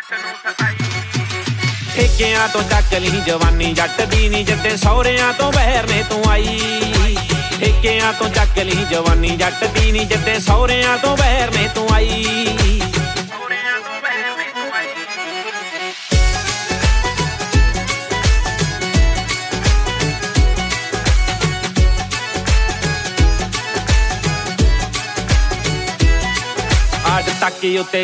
ਠੇਕਿਆਂ ਤੋਂ ਚੱਕ ਲਈ ਜਵਾਨੀ ਜੱਟ ਦੀ ਨੀ ਜੱਟੇ ਸਹੁਰਿਆਂ ਤੋਂ ਬਹਿਰ ਨੇ ਤੂੰ ਆਈ ਠੇਕਿਆਂ ਤੋਂ ਚੱਕ ਲਈ ਜਵਾਨੀ ਜੱਟ ਦੀ ਨੀ ਜੱਟੇ ਸਹੁਰਿਆਂ ਤੋਂ ਬਹਿਰ ਨੇ ਤੂੰ ਆਈ ਅੱਜ ਤੱਕ ਉੱਤੇ